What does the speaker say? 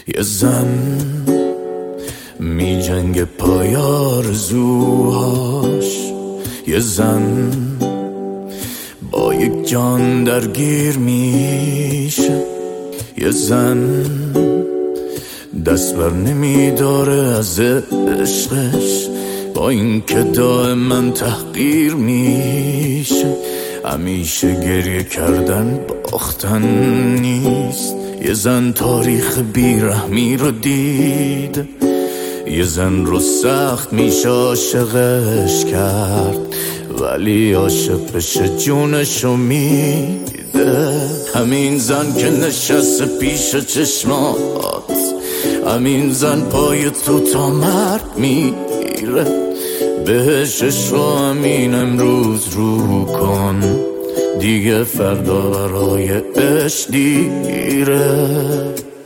یه زن می جنگ پای آرزوهاش، یه زن با یک جان درگیر میشه، یه زن دست بر نمی داره از عشقش، با این که دائما تحقیر میشه. همیشه گریه کردن باختن نیست، یه زن تاریخ بیرحمی رو دید، یه زن رو سخت میشه عاشقش کرد، ولی عاشق بشه جونشو میده. همین زن که نشسته پیش چشمات، همین زن پای تو تا مرگ میره، بهشش رو همین امروز رو کن، دیگه فردا برای عشق دیره.